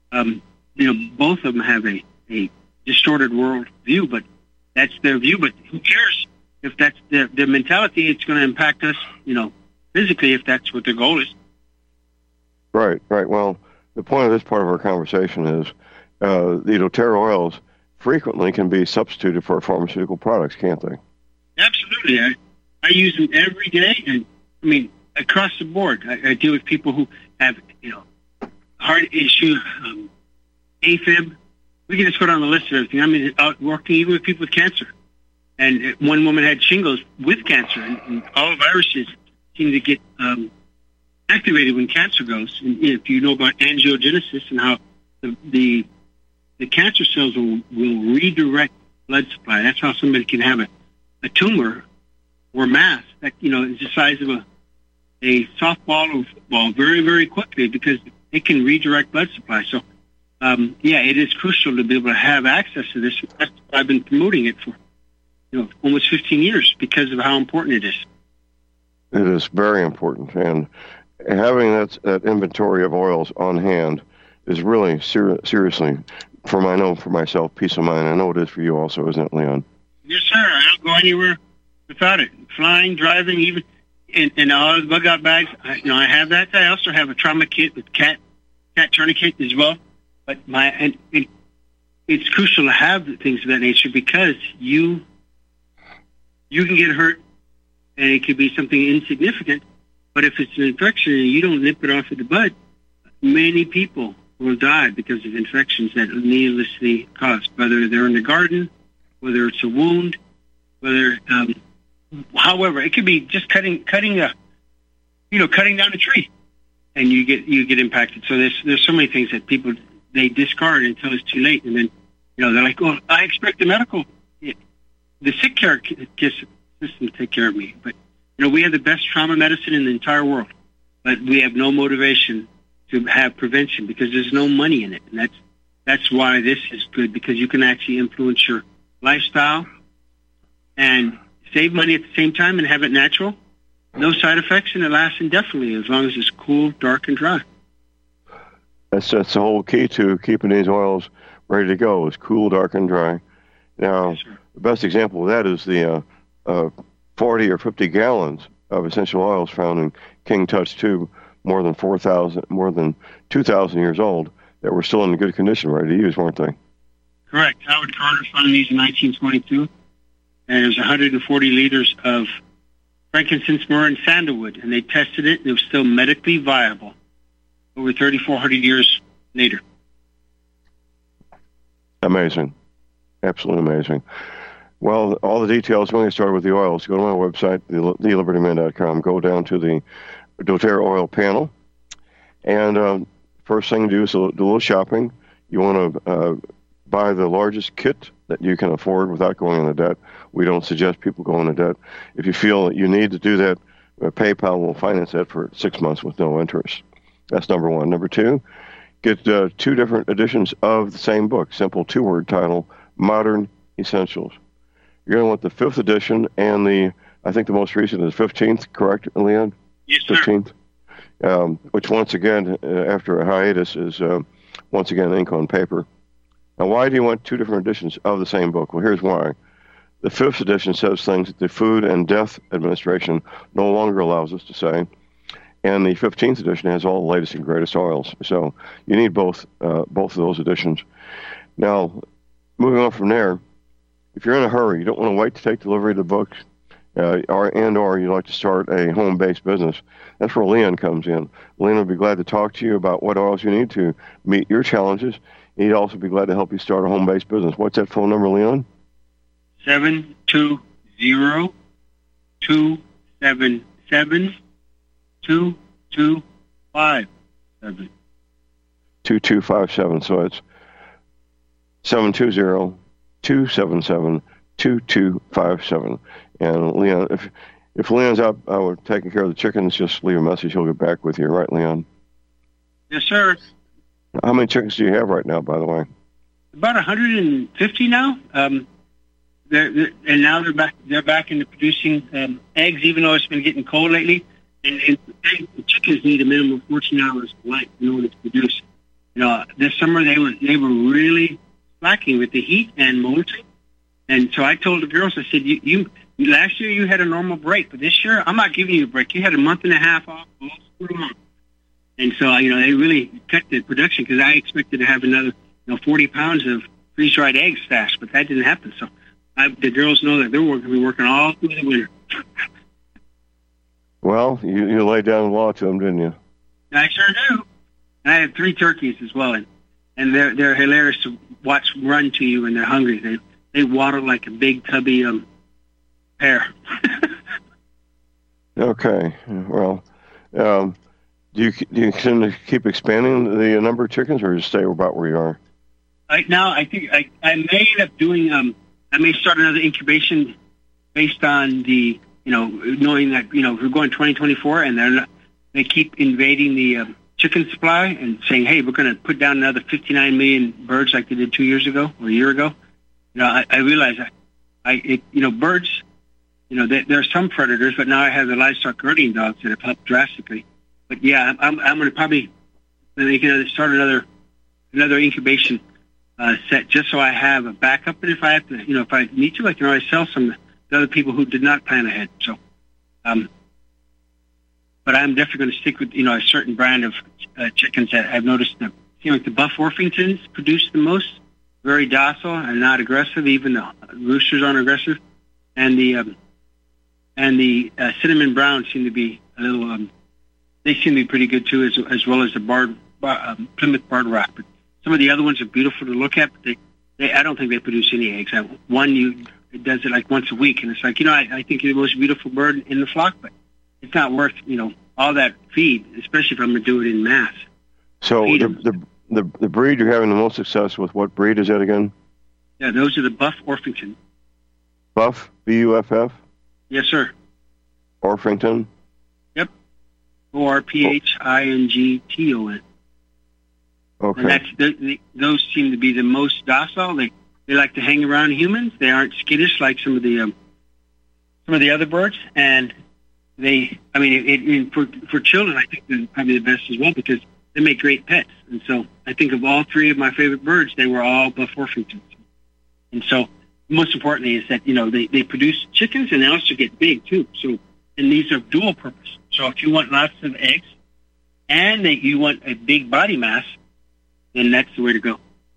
both of them have a distorted world view, but that's their view. But who cares if that's their mentality? It's going to impact us, physically, if that's what their goal is. Right. Well, the point of this part of our conversation is the doTERRA oils frequently can be substituted for pharmaceutical products, can't they? Absolutely. I use them every day, and across the board. I deal with people who have, heart issue, AFib. We can just go down the list of everything. Out working even with people with cancer. And one woman had shingles with cancer, and all viruses seem to get activated when cancer goes. And if you know about angiogenesis and how the cancer cells will redirect blood supply. That's how somebody can have a tumor or mass that is the size of a softball or football very, very quickly because it can redirect blood supply. So, it is crucial to be able to have access to this. That's why I've been promoting it for almost 15 years because of how important it is. It is very important, and having that inventory of oils on hand is really seriously, for myself, peace of mind. I know it is for you also, isn't it, Leon? Yes, sir. I don't go anywhere without it. Flying, driving, even in all the bug out bags. I have that. I also have a trauma kit with cat tourniquet as well. But it's crucial to have things of that nature because you can get hurt, and it could be something insignificant. But if it's an infection and you don't nip it off of the bud, many people will die because of infections that are needlessly caused, whether they're in the garden, whether it's a wound, however, it could be just cutting down a tree, and you get impacted. So there's so many things that people they discard until it's too late, and then they're like, "Oh, I expect the sick care system to take care of me." But we have the best trauma medicine in the entire world, but we have no motivation to have prevention because there's no money in it, and that's why this is good because you can actually influence your lifestyle and save money at the same time and have it natural, no side effects, and it lasts indefinitely as long as it's cool, dark, and dry. That's the whole key to keeping these oils ready to go is cool, dark, and dry. Now, yes, the best example of that is the 40 or 50 gallons of essential oils found in King Tut's tube, more than 2,000 years old, that were still in good condition, ready to use, weren't they? Correct. Howard Carter found these in 1922, and there's 140 liters of frankincense, myrrh, and sandalwood, and they tested it, and it was still medically viable over 3,400 years later. Amazing. Absolutely amazing. Well, all the details, when we started with the oils, go to my website, thelibertyman.com, go down to the doTERRA oil panel, and first thing to do is do a little shopping. You want to buy the largest kit that you can afford without going into debt. We don't suggest people go into debt. If you feel that you need to do that, PayPal will finance that for 6 months with no interest. That's number one. Number two, get 2 different editions of the same book, simple 2-word title, Modern Essentials. You're going to want the 5th edition and I think the most recent is 15th, correct, Leon? Yes, sir. 15th, which once again, after a hiatus, is once again ink on paper. Now, why do you want 2 different editions of the same book? Well, here's why. The 5th edition says things that the Food and Death Administration no longer allows us to say, and the 15th edition has all the latest and greatest oils. So you need both of those editions. Now, moving on from there, if you're in a hurry, you don't want to wait to take delivery of the books, or you'd like to start a home-based business, that's where Leon comes in. Leon will be glad to talk to you about what oils you need to meet your challenges. He'd also be glad to help you start a home-based business. What's that phone number, Leon? 720-277-2257. 2257. So it's 720-277-2257. And Leon, if Leon's out taking care of the chickens, just leave a message. He'll get back with you, right, Leon? Yes, sir. How many chickens do you have right now, by the way? About 150 now. And now they're back into producing eggs, even though it's been getting cold lately. And the chickens need a minimum of 14 hours of light in order to produce. this summer they were really slacking with the heat and molting. And so I told the girls, I said, you last year you had a normal break, but this year I'm not giving you a break. You had a month and a half off all summer long. And so, they really cut the production because I expected to have another 40 pounds of freeze-dried eggs stashed, but that didn't happen. So the girls know that they're going to be working all through the winter. Well, you laid down the law to them, didn't you? I sure do. And I have 3 turkeys as well, and they're hilarious to watch run to you when they're hungry. They waddle like a big tubby pear. Okay. Well, do you intend to keep expanding the number of chickens, or just stay about where you are? Right now, I think I may end up doing. I may start another incubation based on the knowing that we're going 2024, and they keep invading the chicken supply and saying, hey, we're going to put down another 59 million birds like they did 2 years ago or a year ago. I realize that birds, there are some predators, but now I have the livestock guardian dogs that have helped drastically. But yeah, I'm going to probably start another incubation set just so I have a backup. And if I have to, if I need to, I can always sell some to other people who did not plan ahead. So, but I'm definitely going to stick with a certain brand of chickens that I've noticed that like the Buff Orpingtons produce the most. Very docile and not aggressive. Even the roosters aren't aggressive, and the cinnamon browns seem to be a little. They seem to be pretty good too, as well as the Plymouth Barred Rat. But some of the other ones are beautiful to look at, but I don't think they produce any eggs. It does it like once a week, and it's like I think you're the most beautiful bird in the flock, but it's not worth all that feed, especially if I'm going to do it in mass. So the breed you're having the most success with, what breed is that again? Yeah, those are the Buff Orpington. Buff, B-U-F-F? Yes, sir. Orpington? Yep. Orpington. Okay. And those seem to be the most docile. They like to hang around humans. They aren't skittish like some of the other birds. And for children, I think they're probably the best as well because they make great pets. And so I think of all 3 of my favorite birds, they were all Buff Orpingtons. And so most importantly is that, they produce chickens and they also get big too. So, and these are dual purpose. So if you want lots of eggs and you want a big body mass, then that's the way to go.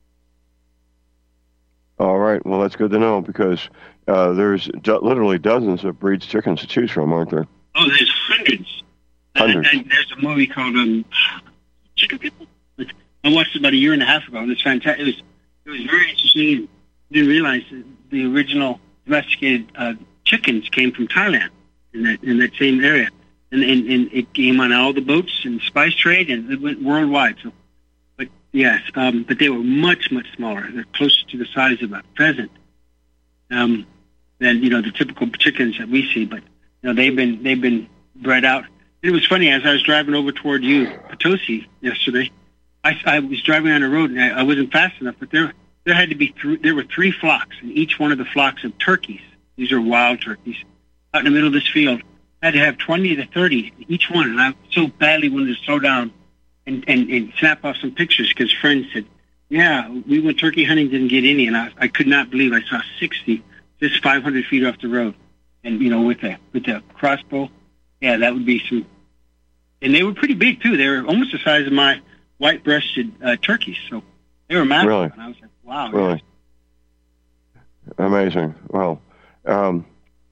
All right. Well, that's good to know because there's literally dozens of breeds chickens to choose from, aren't there? Oh, there's hundreds. And there's a movie called Chicken People. I watched it about a year and a half ago, and it's fantastic. It was very interesting. I didn't realize that the original domesticated chickens came from Thailand in that same area, and it came on all the boats and spice trade, and it went worldwide. So, but yes, but they were much smaller. They're closer to the size of a pheasant than the typical chickens that we see. But they've been bred out. It was funny, as I was driving over toward Potosi yesterday, I was driving on the road, and I wasn't fast enough, but there had to be there were 3 flocks, and each one of the flocks of turkeys, these are wild turkeys, out in the middle of this field, I had to have 20 to 30 each one, and I so badly wanted to slow down and snap off some pictures, because friends said, yeah, we went turkey hunting, didn't get any, and I could not believe I saw 60 just 500 feet off the road, and, with the crossbow, yeah, that would be some. And they were pretty big, too. They were almost the size of my white-breasted turkeys. So they were massive. Really? And I was like, wow. Really? Yeah. Amazing. Well, in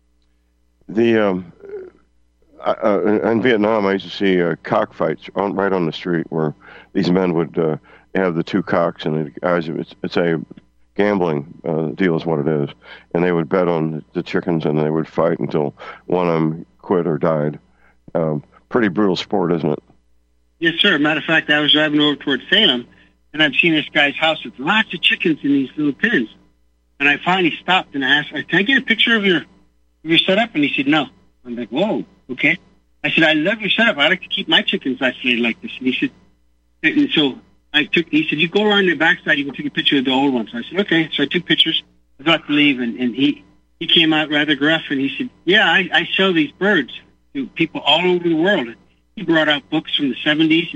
Vietnam, I used to see cockfights right on the street where these men would have the 2 cocks, and the guys, it's a gambling deal is what it is. And they would bet on the chickens, and they would fight until one of them quit or died. Pretty brutal sport, isn't it? Yes, sir. Matter of fact, I was driving over towards Salem, and I've seen this guy's house with lots of chickens in these little pens. And I finally stopped and asked, can I get a picture of your setup? And he said, no. I'm like, whoa, okay. I said, I love your setup. I like to keep my chickens isolated like this. And he said, and so he said, you go around the backside, you can take a picture of the old ones. I said, okay. So I took pictures. I was about to leave, and he came out rather gruff, and he said, yeah, I sell these birds to people all over the world. He brought out books from the 70s, and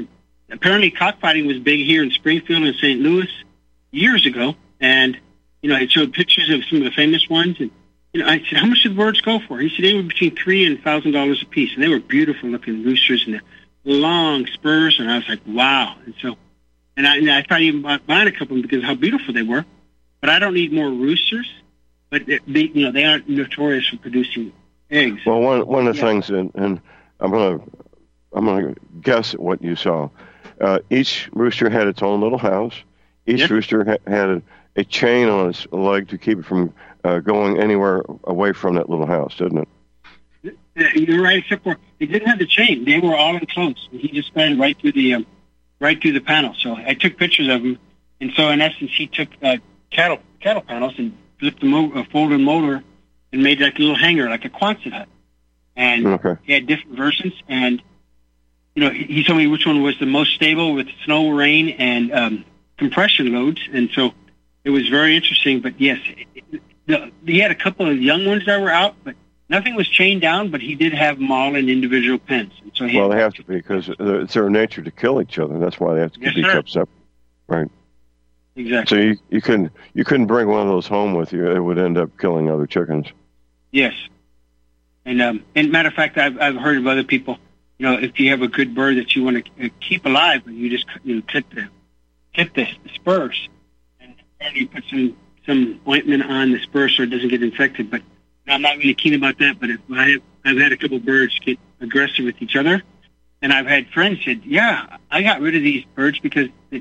apparently cockfighting was big here in Springfield and St. Louis years ago. And, it showed pictures of some of the famous ones. And, I said, how much did the birds go for? He said they were between $3,000 and $1,000 a piece. And they were beautiful looking roosters and the long spurs. And I was like, wow. And so, and I thought even about buying a couple of them because of how beautiful they were. But I don't need more roosters. But they aren't notorious for producing eggs. Well, one of the things, and I'm gonna guess at what you saw. Each rooster had its own little house. Each rooster had a chain on its leg to keep it from going anywhere away from that little house, didn't it? You're right, except for they didn't have the chain. They were all enclosed. He just fed right through the panel. So I took pictures of him, and so in essence, he took cattle panels and flipped the folded motor and made like a little hangar, like a Quonset hut. And he had different versions, and he told me which one was the most stable with snow, rain, and compression loads. And so it was very interesting. But yes, he had a couple of young ones that were out, but nothing was chained down. But he did have them all in individual pens. And so they have to be because it's their nature to kill each other. That's why they have to be kept separate, right? Exactly. So you couldn't bring one of those home with you. It would end up killing other chickens. Yes. And matter of fact, I've heard of other people. If you have a good bird that you want to keep alive, you just clip the spurs, and you put some ointment on the spurs so it doesn't get infected. But I'm not really keen about that. But I've had a couple birds get aggressive with each other, and I've had friends said, "Yeah, I got rid of these birds because the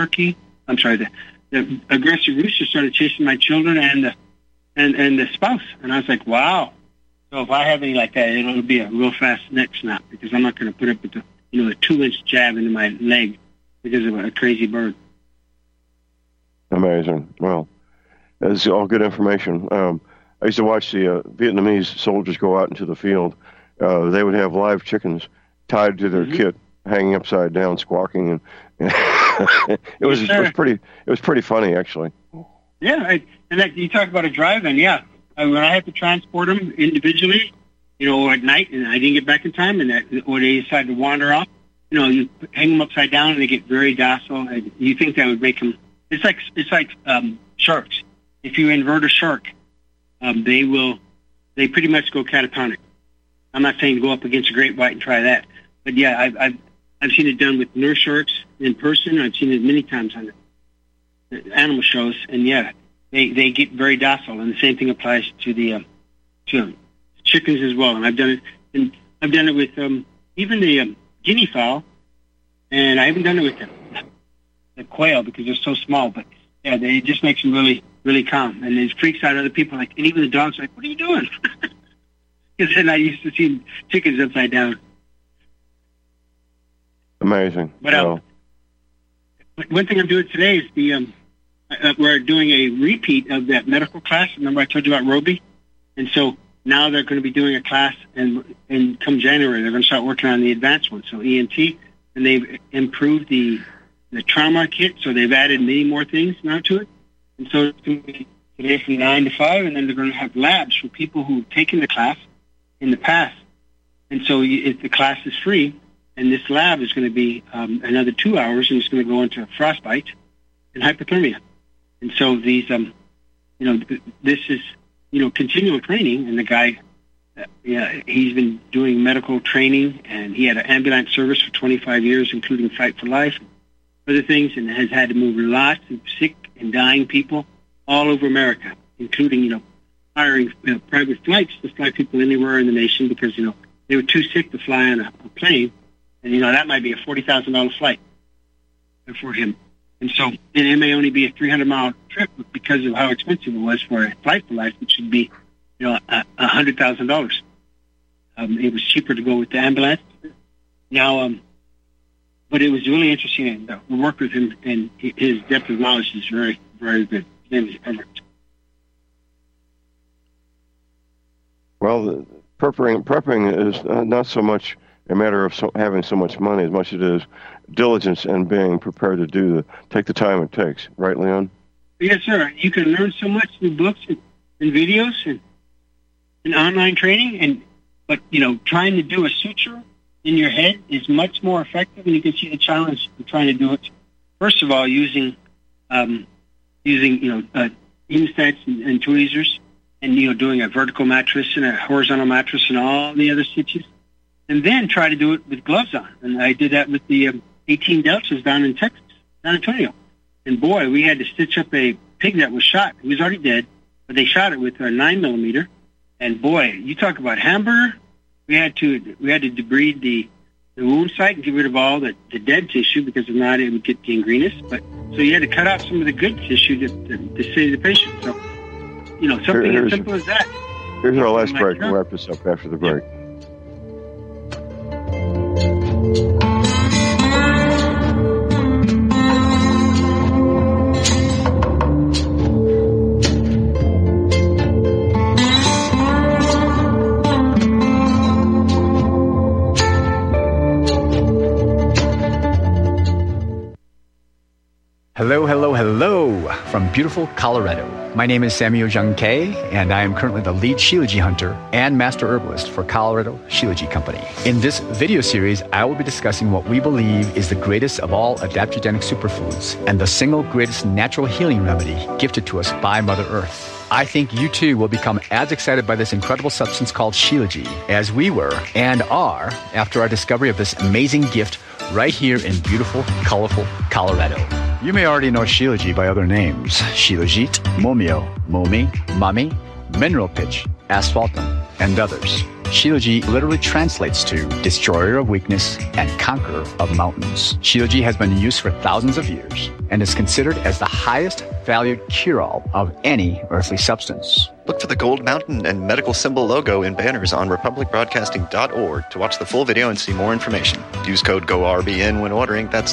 aggressive rooster started chasing my children and the spouse." And I was like, "Wow." So if I have any like that, it'll be a real fast neck snap because I'm not going to put up with a 2-inch jab into my leg because of a crazy bird. Amazing. Well, that's all good information. I used to watch the Vietnamese soldiers go out into the field. They would have live chickens tied to their kit, hanging upside down, squawking, and it was pretty funny actually. Yeah, and that you talk about a drive-in. Yeah. When I had to transport them individually, at night, and I didn't get back in time, or they decided to wander off, you hang them upside down, and they get very docile. And you think that would make them? It's like sharks. If you invert a shark, they pretty much go catatonic. I'm not saying go up against a great white and try that, but yeah, I've seen it done with nurse sharks in person. I've seen it many times on the animal shows, and yeah. They get very docile, and the same thing applies to the to chickens as well. And I've done it with even the guinea fowl, and I haven't done it with the quail because they're so small. But yeah, it just makes them really, really calm, and it freaks out other people. And even the dogs are like, "What are you doing?" Because then I used to see chickens upside down. Amazing. But one thing I'm doing today is we're doing a repeat of that medical class. Remember I told you about Roby? And so now they're going to be doing a class, and come January, they're going to start working on the advanced one, so ENT. And they've improved the trauma kit, so they've added many more things now to it. And so it's going to be today from 9 to 5, and then they're going to have labs for people who've taken the class in the past. And so the class is free, and this lab is going to be another 2 hours, and it's going to go into frostbite and hypothermia. And so these, this is, continual training. And the guy, he's been doing medical training, and he had an ambulance service for 25 years, including Fight for Life, and other things, and has had to move lots of sick and dying people all over America, including, hiring private flights to fly people anywhere in the nation because, they were too sick to fly on a plane. And, that might be a $40,000 flight for him. And so it may only be a 300-mile trip because of how expensive it was for a Flight for Life, which should be, $100,000. It was cheaper to go with the ambulance. Now, but it was really interesting to work with him, and his depth of knowledge is very, very good. His name is Everett. Well, prepping is not so much a matter of having so much money as much as it is diligence and being prepared to take the time it takes. Right, Leon? Yes, sir. You can learn so much through books and videos and online training, but trying to do a suture in your head is much more effective, and you can see the challenge in trying to do it. First of all, using insets and tweezers, and doing a vertical mattress and a horizontal mattress and all the other stitches, and then try to do it with gloves on. And I did that with the 18 Deltas down in Texas, San Antonio. And boy, we had to stitch up a pig that was shot. He was already dead, but they shot it with a 9mm. And boy, you talk about hamburger. We had to debride the wound site and get rid of all the dead tissue, because if not, it would get gangrenous. But so you had to cut out some of the good tissue to save the patient. So, something as simple as that. Here's our last break. We'll wrap this up after the break. Hello from beautiful Colorado. My name is Samuel Jung Kei, and I am currently the lead Shilajit hunter and master herbalist for Colorado Shilajit Company. In this video series, I will be discussing what we believe is the greatest of all adaptogenic superfoods and the single greatest natural healing remedy gifted to us by Mother Earth. I think you too will become as excited by this incredible substance called Shilajit as we were and are after our discovery of this amazing gift right here in beautiful, colorful Colorado. You may already know Shilajit by other names: Shilajit, Momio, Momi, Mami, Mineral Pitch, Asphaltum, and others. Shilajit literally translates to destroyer of weakness and conqueror of mountains. Shilajit has been in use for thousands of years and is considered as the highest valued cure-all of any earthly substance. Look for the gold mountain and medical symbol logo in banners on republicbroadcasting.org to watch the full video and see more information. Use code GORBN when ordering. That's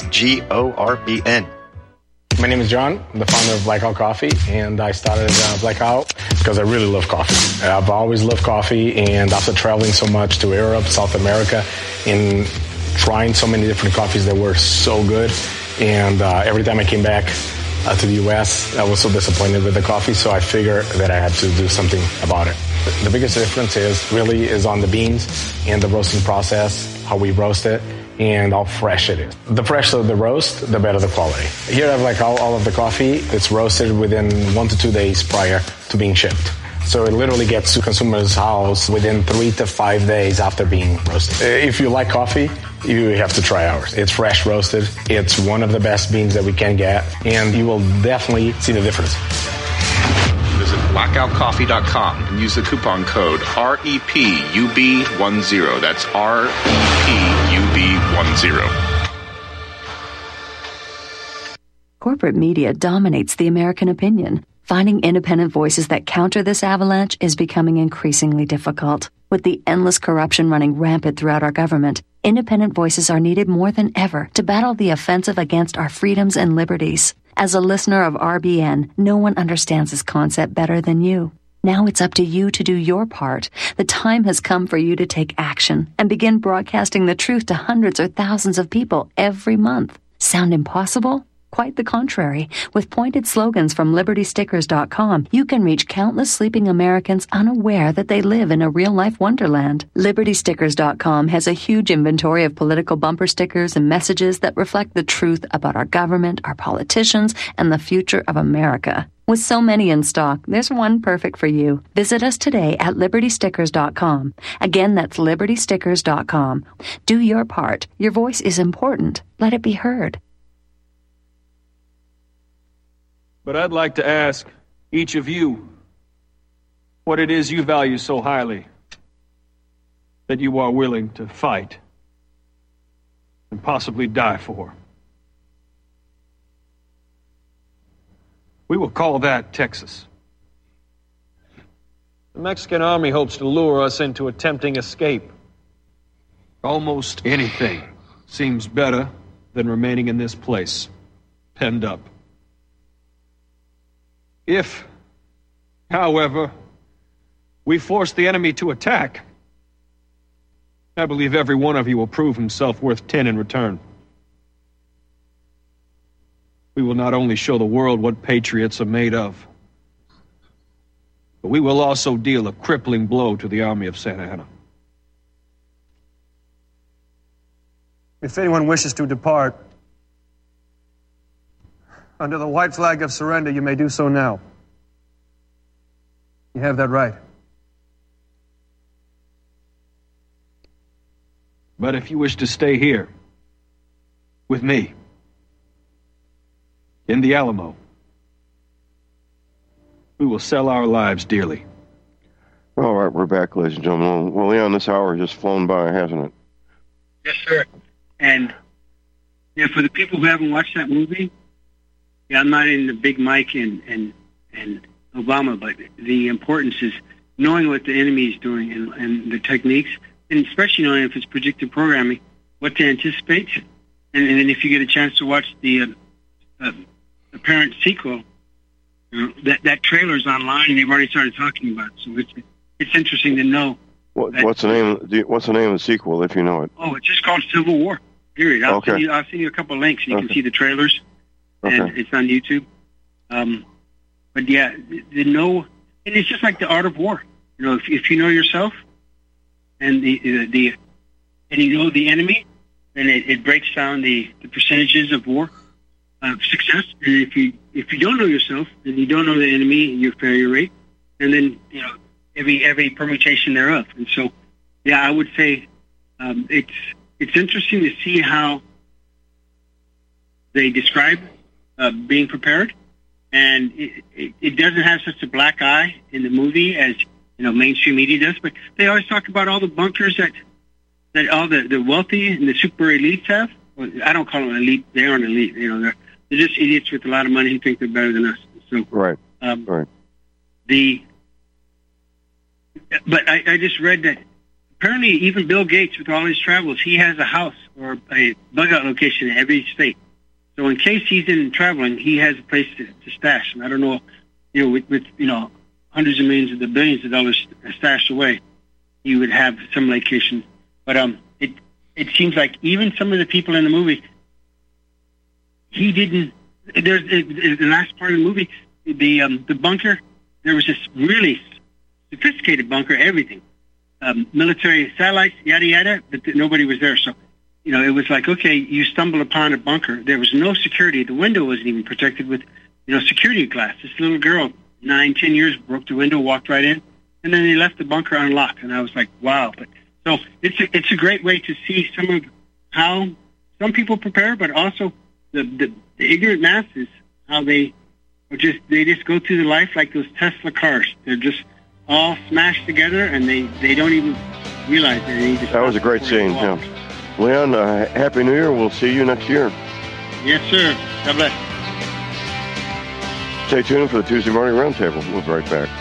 GORBN. My name is John. I'm the founder of Black Owl Coffee, and I started Black Owl because I really love coffee. I've always loved coffee, and after traveling so much to Europe, South America, and trying so many different coffees that were so good, and every time I came back to the U.S., I was so disappointed with the coffee, so I figured that I had to do something about it. The biggest difference is on the beans and the roasting process, how we roast it, and how fresh it is. The fresher the roast, the better the quality. Here I have all of the coffee. It's roasted within 1 to 2 days prior to being shipped. So it literally gets to consumer's house within 3 to 5 days after being roasted. If you like coffee, you have to try ours. It's fresh roasted. It's one of the best beans that we can get, and you will definitely see the difference. Visit blackoutcoffee.com and use the coupon code REPUB10. That's REPUB10. Corporate media dominates the American opinion. Finding independent voices that counter this avalanche is becoming increasingly difficult. With the endless corruption running rampant throughout our government, independent voices are needed more than ever to battle the offensive against our freedoms and liberties. As a listener of RBN, no one understands this concept better than you. Now it's up to you to do your part. The time has come for you to take action and begin broadcasting the truth to hundreds or thousands of people every month. Sound impossible? Quite the contrary. With pointed slogans from LibertyStickers.com, you can reach countless sleeping Americans unaware that they live in a real-life wonderland. LibertyStickers.com has a huge inventory of political bumper stickers and messages that reflect the truth about our government, our politicians, and the future of America. With so many in stock, there's one perfect for you. Visit us today at LibertyStickers.com. Again, that's LibertyStickers.com. Do your part. Your voice is important. Let it be heard. But I'd like to ask each of you what it is you value so highly that you are willing to fight and possibly die for. We will call that Texas. The Mexican army hopes to lure us into a tempting escape. Almost anything seems better than remaining in this place, penned up. If, however, we force the enemy to attack, I believe every one of you will prove himself worth 10 in return. We will not only show the world what patriots are made of, but we will also deal a crippling blow to the army of Santa Anna. If anyone wishes to depart, under the white flag of surrender, you may do so now. You have that right. But if you wish to stay here, with me, in the Alamo, we will sell our lives dearly. All right, we're back, ladies and gentlemen. Well, Leon, this hour has just flown by, hasn't it? Yes, sir. And for the people who haven't watched that movie, I'm not in the Big Mike and Obama, but the importance is knowing what the enemy is doing and the techniques, and especially knowing if it's predictive programming, what to anticipate. And then if you get a chance to watch the apparent sequel, that trailer's online and they've already started talking about it. So it's interesting to know. What's the name of the sequel, if you know it? Oh, it's just called Civil War. Period. I'll send you a couple of links and you can see the trailers. And it's on YouTube. But yeah, and it's just like the art of war. If you know yourself and and you know the enemy, then it breaks down the percentages of war success. And if you don't know yourself and you don't know the enemy and your failure rate, and then every permutation thereof. And so, yeah, I would say it's interesting to see how they describe being prepared, and it doesn't have such a black eye in the movie as mainstream media does. But they always talk about all the bunkers that all the wealthy and the super elites have. Well, I don't call them elite; they aren't elite. They're just idiots with a lot of money who think they're better than us. So right. But I just read that apparently even Bill Gates, with all his travels, he has a house or a bug out location in every state. So in case he's in traveling, he has a place to stash. And I don't know, with hundreds of millions of the billions of dollars stashed away, he would have some location. But it seems like even some of the people in the movie, he didn't. There's the last part of the movie, the bunker. There was this really sophisticated bunker, everything, military satellites, yada yada, but nobody was there. So. It was like, okay, you stumble upon a bunker. There was no security. The window wasn't even protected with, security glass. This little girl, 9-10 years, broke the window, walked right in, and then they left the bunker unlocked. And I was like, wow. But so it's a great way to see some of how some people prepare, but also the ignorant masses, how they just go through the life like those Tesla cars. They're just all smashed together, and they don't even realize that they need to. That was a great scene. Yeah. Leon, Happy New Year. We'll see you next year. Yes, sir. God bless. Stay tuned for the Tuesday Morning Roundtable. We'll be right back.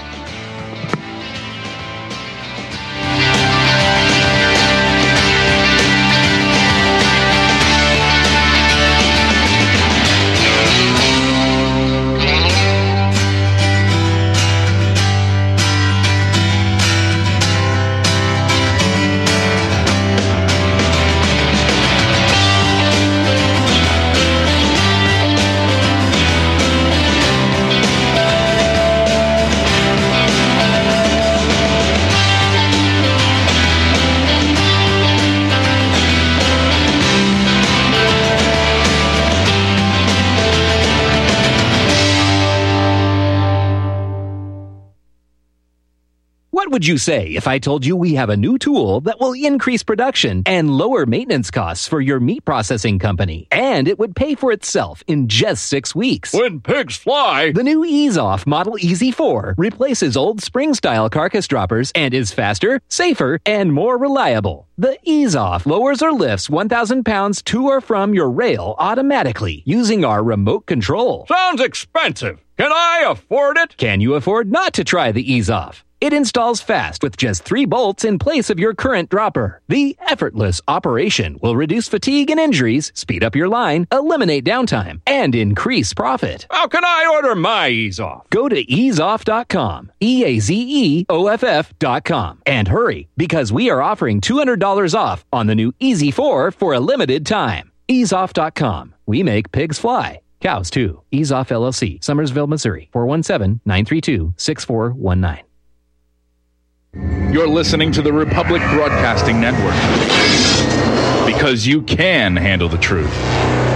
What would you say if I told you we have a new tool that will increase production and lower maintenance costs for your meat processing company? And it would pay for itself in just 6 weeks. When pigs fly! The new Ease Off Model Easy 4 replaces old spring-style carcass droppers and is faster, safer, and more reliable. The Ease Off lowers or lifts 1,000 pounds to or from your rail automatically using our remote control. Sounds expensive. Can I afford it? Can you afford not to try the Ease Off? It installs fast with just 3 bolts in place of your current dropper. The effortless operation will reduce fatigue and injuries, speed up your line, eliminate downtime, and increase profit. How can I order my Ease Off? Go to easeoff.com, EAZEOFF.com, and hurry, because we are offering $200 off on the new Easy 4 for a limited time. Easeoff.com. We make pigs fly. Cows, too. Ease Off LLC, Summersville, Missouri, 417-932-6419. You're listening to the Republic Broadcasting Network. Because because you can handle the truth.